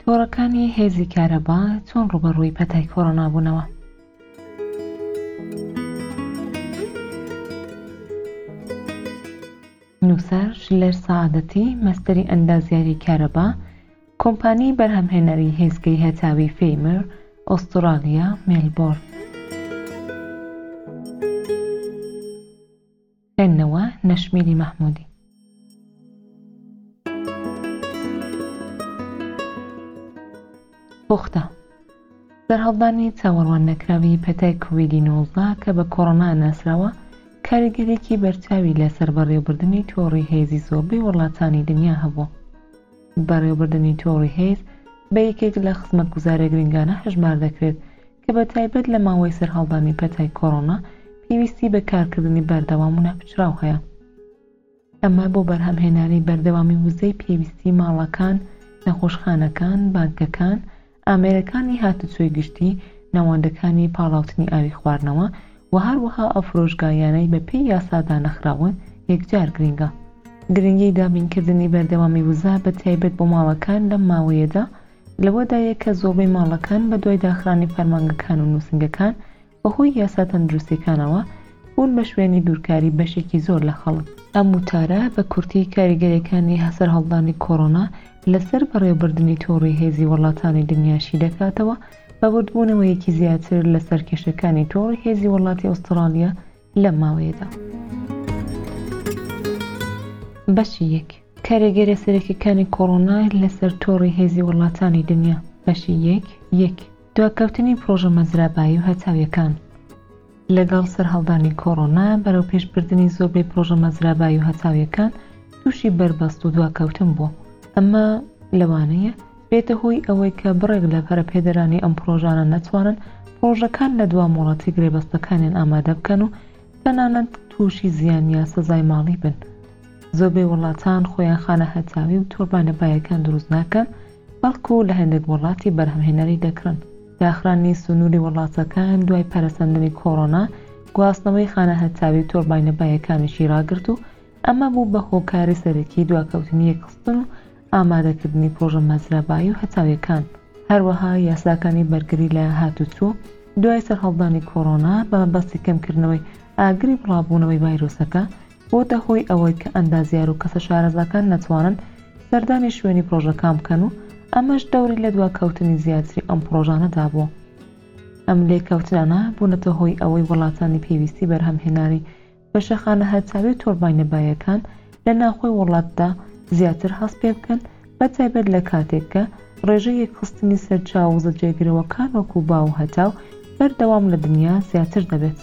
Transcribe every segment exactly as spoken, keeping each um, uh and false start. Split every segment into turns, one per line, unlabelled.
تۆڕەکانی هێزی کارەبا چۆن ڕوبەڕووی پەتای کۆڕۆنا بوونەوە؟ نووسەر ژلێر سەعادەتی مەستەری ئەندازیاری کارەبا کۆمپانیای بەرهەمهێنەری هێزگەی هەتاوی فێیمر ئوسترالیا مێلبۆرن. خوێندنەوە نەشمیری مەحموودی. پوختە سەرهەڵدانی چاوەڕوان نەکراوی پەتای کۆڤیدی نۆزدە کە بە کۆڕۆنا ناسراوە کاریگەرێکی بەرچاوی لەسەر بەڕێوەبردنی تۆڕی هێزی زۆربەی وڵاتانی دنیا هەبوو. بەڕێوەبردنی تۆڕی هێز بە یەکێک لە خزمەتگوزارە گرنگانە هەژمار دەکرێت کە بە تایبەت لە ماوەی سەرهەڵدانی پەتای کۆڕۆنا پێویستی بە کارکردنی بەردەوام و ناپچراو هەیە. ئەمە بۆ بەرهەمهێنانی بەردەوامی وزەی پێویستی ماڵەکان، نەخۆشخانەکان، بانکەکان، ئامێرەکانی هاتوچۆی گشتی، ناوەندەکانی پاڵاوتنی ئاوی خواردنەوە و هەروەها ئەفرۆشگایانەی بەپێی یاسادا نەخراون یەکجار گرنگە. گرنگی دابینکردنی بەردەوامی وزە بە تایبەت بۆ ماڵەکان لەم ماوەیەدا لەوەدایە کە زۆربەی ماڵەکان بە دوای داخرانی فەرمانگەکان و نووسنگەکان بەهۆی یاسا تەندروستیەکانەوە بوون بە شوێنی دوورکاری بەشێکی زۆر لە خەڵک. ئەم وتارە بە کورتی کاریگەرەکانی سەرهەڵدانی کۆڕۆنا لەسەر بەڕێوەبردنی تۆڕی هێزی وڵاتانی دنیاشی دەکاتەوە بە بردبوونەوەیەکی زیاتر لەسەر کێشەکانی تۆڕی هێزی وڵاتی ئوسترالیا لەم ماوەیەدا. بەشی یەک کاریگەرە سەرەکیەکانی کۆڕۆنا لەسەر تۆڕی هێزی وڵاتانی دنیا. بەشی یەک یەک دواکەوتنی پرۆژە مەزرابایی و هەتاویەکان. لەگەڵ سەرهەڵدانی کۆڕۆنا بەرەو پێشبردننی زۆربەی پرۆژە مەزرابایی و هەتاویەکان تووشی بەربەست و دواکەوتن بوو. ئەمە لەوانەیە بێتە هۆی ئەوەی کە بڕێک لە پەرەپێدەرانی ئەم پرۆژانە نەتوانن پرۆژەکان لە دوا مۆڵەتی گرێبەستەکانیان ئامادە بکەن و تەنانەت تووشی زیان یا سزای ماڵی بن. زۆربەی وڵاتان خۆیان خانە هەتاوی و تۆربانەبایەکان دروست ناکەن، بەڵکو لە هەندێک وڵاتی بەرهەمهێنەری دەکرن. داخرانی سنووری وڵاتەکان دوای پەرەسەندنی کۆڕۆنا گواستنەوەی خانە هەتاوی و تۆربانەبایەکانیشی ڕاگرت و ئەمە بوو بە هۆکاری سەرەکی دواکەوتنی یەکخستن و ئامادەکردنی پرۆژە مەزرابایی و هەتاویەکان. هەروەها یاساکانی بەرگری لە هاتوچۆ دوای سەرهەڵدانی کۆڕۆنا بە مەبەستی کەمکردنەوەی ئاگری بڵاوبوونەوەی ڤایرۆسەکە بۆتە هۆی ئەوەی کە ئەندازیار و کەسە شارەزاکان نەتوانن سەردانی شوێنی پرۆژەکان بکەن و ئەمەش دەوری لە دواکەوتنی زیاتری ئەم پرۆژانەدا بووە. ئەم لێکەوتنانە بوونەتە هۆی ئەوەی وڵاتانی پێویستی بەرهەمهێنانی بەشەخانە هەتاوی و تۆربانەبایەکان لە ناوخۆی وڵاتدا زیاتر هەست پێ بکەن، بە تایبەت لە کاتێک کە ڕێژەی یەکخستنی سەرچاوزە جێگرەوەکان وەکو با و هەتاو بەردەوام لە دنیا زیاتر دەبێت.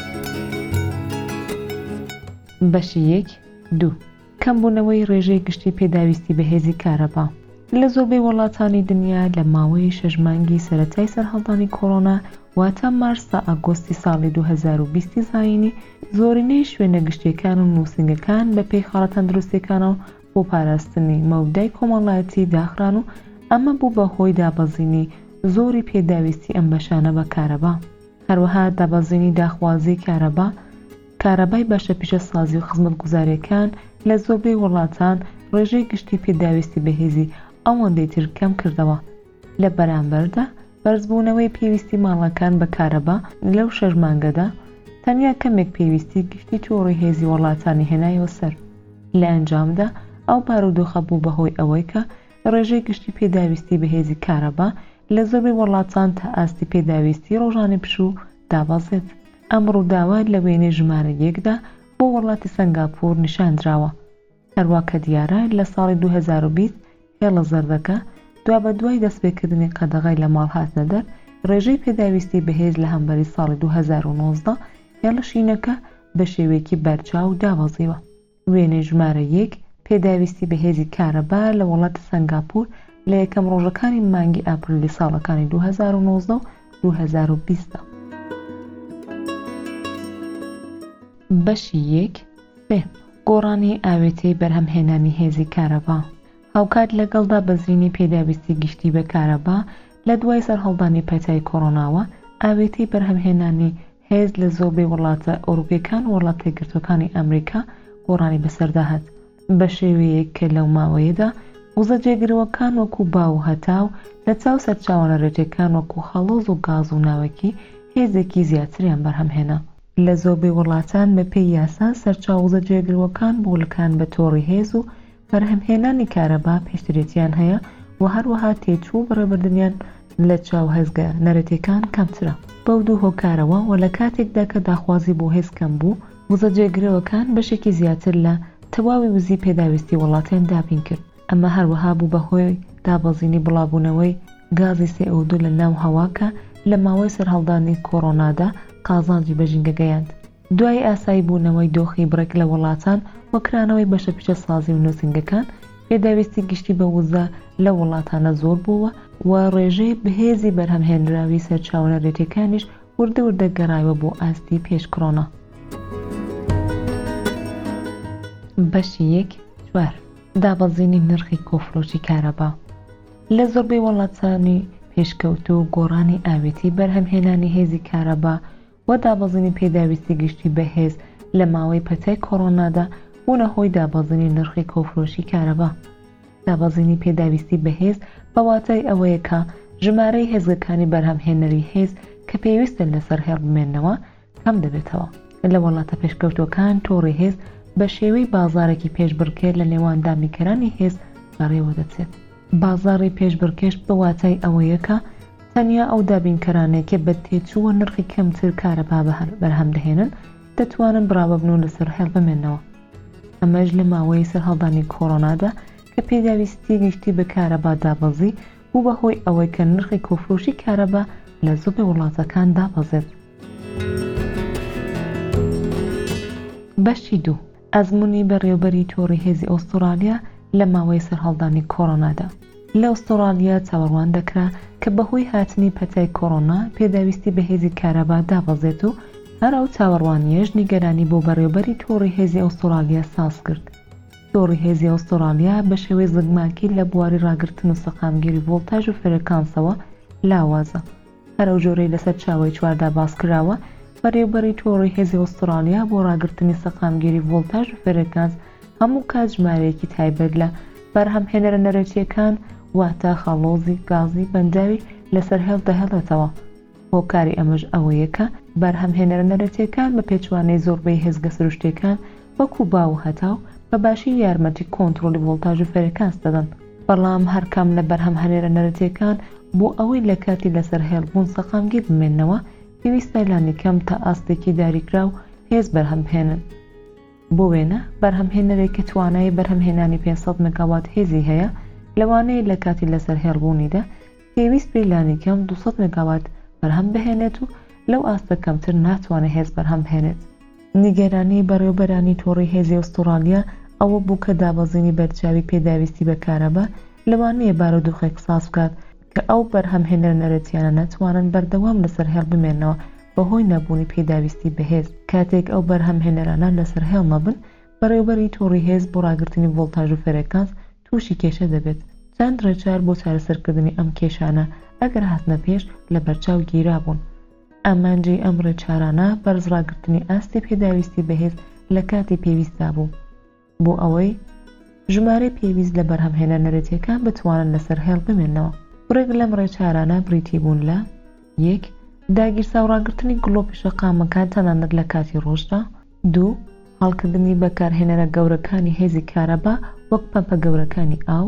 بەشی یەک دوو کەمبوونەوەی ڕێژەی گشتی پێداویستی بە هێزی کارەبا. لە زۆربەی وڵاتانی دنیا لە ماوەی شەش مانگی سەرەتای سەرهەڵدانی کۆڕۆنا واتە مارس تا ئاگۆستی ساڵی دوو هەزار و بیست زاینی زۆرینەی شوێنە گشتیەکان و نووسنگەکان بە پێی خاڵە تەندروستیەکانەوە بۆ پاراستنی مەودای کۆمەڵایەتی داخران و ئەمە بوو بە هۆی دابەزینی زۆری پێداویستی ئەم بەشانە بە کارەبا. هەروەها دابەزینی داخوازی کارەبا کارەبای باشە پیشە سازی و خزمەتگوزاریەکان لە زۆربەی وڵاتان ڕێژەی گشتی پێداویستی بەهێزی ئەوەندەی تر کەم کردەوە. لە بەرامبەردا بەرزبوونەوەی پێویستی ماڵەکان بە کارەبا لەو شەش مانگەدا تەنیا کەمێک پێویستی گشتی تۆڕی هێزی وڵاتانی هێنایەوە سەر. لە ئەنجامدا ئەو بارودۆخە بوو بەهۆی ئەوەی کە ڕێژەی گشتی پێداویستی بەهێزی کارەبا لە زۆربەی وڵاتان تا ئاستی پێداویستی ڕۆژانەی پشوو دابەزێت. ئەم ڕووداوە لە وێنەی ژمارە یەکدا بۆ وڵاتی سەنگاپۆر نیشاندراوە. هەروە کە دیارە لە ساڵی دوو هەزار و بیست هێڵە زەردەکە دوا بە دوای دەستپێکردنی قەدەغای لە ماڵ هاتنە دەر ڕێژەی پێداویستی بەهێز لە هەمبەری ساڵی دوو هەزار و نۆزدە هێڵە شینەکە بە شێوەیەکی بەرچاو دابەزیوە. وێنەی ژمارە یەک پێداویستی بەهێزی کارەبا لە وڵاتی سەنگاپۆر لە یەکەم ڕۆژەکانی مانگی ئاپریلی ساڵەکانی دوو هەزار و نۆزدە و دوو هەزار و بیست. بەشی یەک سێ گۆڕانی ئاوێتەی بەرهەمهێنانی هێزی کارەبا. هاوکات لەگەڵدا بەزینی پێداویستی گشتی بە کارەبا لە دوای سەرهەڵدانی پەتای کۆڕۆناوە ئاوێتەی بەرهەمهێنانی هێز لە زۆربەی وڵاتە ئەوروپیەکان و وڵاتە یەکگرتووەکانی ئەمریکا گۆڕانی بەسەرداهات بە شێوەیەک کە لەو ماوەیەدا وزە جێگرەوەکان وەکو باو هەتاو لە چاو سەرچاوەنەرێتەکان وەکو هەڵۆز و گاز و ناوەکی هێزێکی زیاتریان بەرهەمهێنا. لە زۆربەی وڵاتان بە پێی یاسا سەرچاو وزە جێگرەوەکان بۆلەکان بە تۆڕی هێز و بەرهەمهێنانی کارەبا پێشترێتیان هەیە و هەروەها تێچوو بەڕێبردنیان لە چاو هەزگە نەرەتەکان کەمترە. بەو دوو هۆکارەوە و لە کاتێکدا کە داخوازی بۆ هێز کەم بوو، وزە جێگرەوەکان بەشێکی زیاتر لە تەواوی وزی پێداویستی وڵاتیان دابین کرد. ئەمە هەروەها بوو بەهۆی دابەزینی بڵاوبوونەوەی گازی سێ ئۆ دوو لە ناو هەواکە لە ماوەی سەرهەڵدانی کۆڕۆنادا قازانجی بەژینگە گەیاند. دوای ئاسایی بوونەوەی دۆخی بڕێک لە وڵاتان وەکرانەوەی بەشە پیشە سازی و نووسنگەکان، پێداویستی گشتی بە وزە لە وڵاتانە زۆر بووە و ڕێژەی بەهێزی بەرهەمهێنراوی سەرچاوەنەرێتەکانیش وردە وردە گەڕایوە بۆ ئاستی پێش کۆڕۆنا. بەشی یەک چوار دابەزینی نرخی کۆفرۆشی کارەبا. لە زۆربەی وڵاتانی پێشکەوتوو و گۆڕانی ئاوێتی بەرهەمهێنانی هێزی کارەبا و دابەزینی پێداویستی گشتی بە هێز لە ماوەی پەتای کۆڕۆنادا بوونە هۆی دابەزینی نرخی کۆفرۆشی کارەبا. دابەزینی پێداویستی بە هێز بەواتای ئەوەیە کە ژمارەی هێزەکانی بەرهەمهێنەری هێز کە پێویستن لەسەر هێڵ بمێننەوە کەم دەبێتەوە. لە وڵاتە پێشکەوتوەکان تۆڕی هێز بە شێوەی بازارێکی پێشبڕکێ لە نێوان دامیکەرانی هێز بەڕێوە دەچێت. بازاڕی پێشبڕکێش بەواتای ئەوەیە کە تەنیا ئەو دابینکەرانێکە بە تێچووە نرخی کەمتر کارەبا بەرهەم دەهێنن دەتوانن بڕاوە بن و لەسەر هێڵ بمێننەوە. ئەمەش لە ماوەی سەرهەڵدانی کۆڕۆنادا کە پێداویستی گشتی بە کارەبا دابەزی بوو بەهۆی ئەوەی کە نرخی کۆفرۆشی کارەبا لە زۆربەی وڵاتەکان دابەزێت. بەشی دوو ئەزموونی بەڕێوەبەری تۆڕی هێزی ئۆسترالیا لە ماوەی سەرهەڵدانی کۆڕۆنادا. لە ئۆسترالیا چاوەڕوان دەکرا کە بەهۆی هاتنی پەتای کۆڕۆنا پێداویستی بە هێزی کارەبا دابەزێت و هەر ئەو چاوەڕوانیەش نیگەرانی بۆ بەڕێوەبەری تۆڕی هێزی ئۆسترالیا ساز کرد. تۆڕی هێزی ئۆسترالیا بە شێوەی زگماکی لە بواری ڕاگرتن و سەقامگیری ڤۆڵتاژ و فێرەکانسەوە لاوازە. هەر ئەو جۆرەی لەسەر چاوەی چواردا باس کراوە بەڕێوەبەری تۆڕی هێزی ئۆسترالیا بۆ ڕاگرتنی سەقامگیری ڤۆڵتاژ و فێرەکانس هەموو کات ژمارەیەکی تایبەت لە بەرهەمهێنەرە نەرەتیەکان واتە خەڵۆزی گازی بەنداوی لەسەر هێڵ دەهێڵێتەوە. هۆکاری ئەمەش ئەوەیە کە بەرهەمهێنەرە نەرەتیەکان بە پێچوانەی زۆربەی هێزگە سروشتیەکان وەکو باو هەتاو بە باشی یارمەتی کۆنتڕۆلی ڤۆڵتاژ و فێرەکانس دەدەن. بەڵام هەرکەم لە بەرهەمهێنەرە نەرەتیەکان بۆ ئەوەی لە کاتی لەسەر هێڵبوون سەقامگیر بمێننەوە پێویستە لانی کەم تا ئاستێکی داریکرا و هێز بەرهەمهێنن. بۆ وێنە بەرهەمهێنەرێک کە توانایی بەرهەمهێنانی پێنج سەد مێگاوات هێزی هەیە لەوانەیە لە کاتی لەسەر هێڵبوونیدا پێویست پێی لانی کەم دووسەد مێگاوات بەرهەم بهێنێت و لەو ئاستە کەمتر ناتوانێت هێز بەرهەم بهێنێت. نیگەرانی بەڕێوەبەرانی تۆڕی هێزی ئۆسترالیا ئەوە بوو کە دابەزینی بەرچاوی پێداویستی بە کارەبا لەوانەیە بارودۆخێک ساز بکات کە ئەو بەرهەمهێنەرە نەرەتیانە ناتوانن بەردەوام لەسەر هێڵ بمێننەوە بەهۆی نەبوونی پێداویستی بەهێز. کاتێک ئەو بەرهەمهێنەرانە لەسەر هێڵ نەبن، بەڕێوەبەری تۆڕی هێز بۆ ڕاگرتنی ڤۆڵتاژ و فێرەکانس تووشی کێشە دەبێت. چەند ڕێچار بۆ چارەسەرکردنی ئەم کێشانە ئەگەر هاتنە پێش لە بەرچاو گیرابوون. ئامانجی ئەم ڕێچارانە بەرزڕاگرتنی ئاستی پێداویستی بەهێز لە کاتی پێویستدا بوو بۆ ئەوەی ژمارەی پێویست لە بەرهەمهێنەر نەرەتیەکان بتوانن لەسەر هێڵ بمێننەوە. بڕێک لەم ڕێچارانە بریتی بوون لە یەک داگیرسا و ڕاگرتنی گڵۆپی شەقامەکان تەنانەت لە کاتی ڕۆژدا. دوو هەڵکردنی بەکارهێنەرە گەورەکانی هێزی کارەبا وەک پەمپە گەورەکانی ئاو.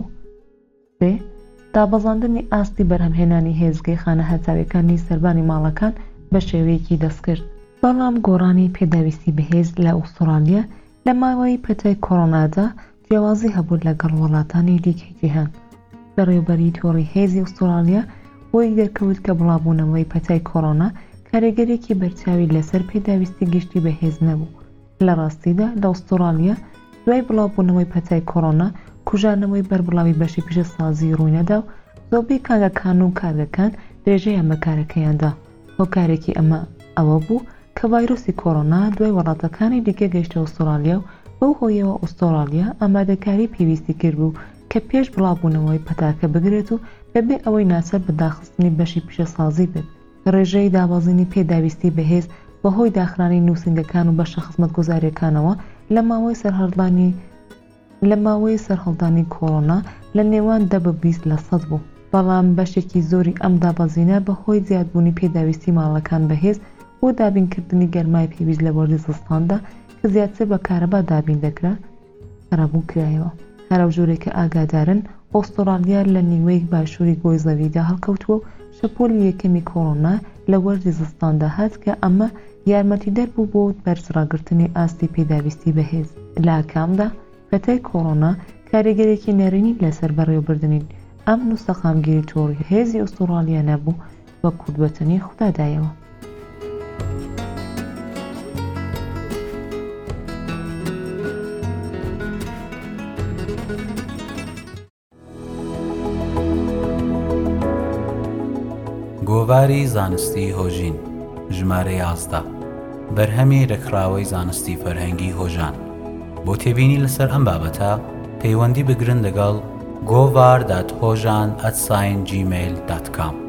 سێ دابەزاندنی ئاستی بەرهەمهێنانی هێزگەی خانە هەتاویەکانی سەربانی ماڵەکان بە شێوەیەکی دەستکرد. بەڵام گۆڕانی پێداویستی بەهێز لە ئوسترالیا لە ماوەی پەتای کۆڕۆنادا جیاوازی هەبوو لەگەڵ وڵاتانی دیکەی جیهان. بەڕێوەبەری تۆڕی هێزی ئوسترالیا بۆی دەرکەوت کە بڵاوبوونەوەی پەتای کۆڕۆنا کاریگەرێکی بەرچاوی لەسەر پێداویستی گشتی بەهێز نەبوو. لە ڕاستیدا لە ئوسترالیا دوای بڵاوبوونەوەی پەتای کۆڕۆنا کوژانەوەی بەربڵاوی بەشی پیشەسازی ڕووینەدا و زۆربەی کاگەکان و کارگەکان درێژەیان بەکارەکەیاندا. هۆکارێکی ئەمە ئەوە بوو کە ڤایرۆسی کۆڕۆنا دوای وڵاتەکانی دیکە گەیشتە ئوسترالیا و بەو هۆیەوە ئوسترالیا ئامادەکاری پێویستی کرد بوو کە پێش بڵاوبوونەوەی پەتاکە بگرێت و بەبێ ئەوەی ناچار بە داخستنی بەشی پیشەسازی بێت. ڕێژەی دابەزینی پێداویستی بەهێز بەهۆی داخرانی نووسنگەکان و بەشە خزمەتگوزاریەکانەوە لە ماوەی سەرهەڵدانی لە ماوەی سەرهەڵدانی کۆڕۆنا لە نێوان دە بە بیست لە سەد بوو، بەڵام بەشێکی زۆری ئەم دابەزینە بەهۆی زیادبوونی پێداویستی ماڵەکان بەهێز و دابینکردنی گەرمای پێویست لە وەرزی زستاندا کە زیاتر بە کارەبا دابین دەکرا خراپبوو کرایەوە. هەرو ژوورێکە ئاگادارن ئۆسترالیا لە نیوەی باشووری گۆی زەویدا هەڵکەوتووە و شەپۆلی یەکەمی کۆڕۆنا لە وەرزی زستاندا هات کە ئەمە یارمەتیدەر بوو بۆ بەرزڕاگرتنی ئاستی پێداویستی بەهێز. لە کامدا پەتای کۆڕۆنا کاریگەرێکی نەرێنی لەسەر بەڕێوەبردنین ئەم نووسەقامگیری تۆڕی هێزی ئوسترالیا نەبوو بە کورتبەتنی خوددادایەوە.
گۆڤاری زانستی هۆژین ژمارە یازدە بەرهەمی ڕێکخراوەی زانستی فەرهەنگی هۆژان. بۆ تێبینی لەسەر ئەم بابەتە پەیوەندی بگرن لەگەڵ گۆڤار دات هۆژان ئەت جیمەیل دات کام.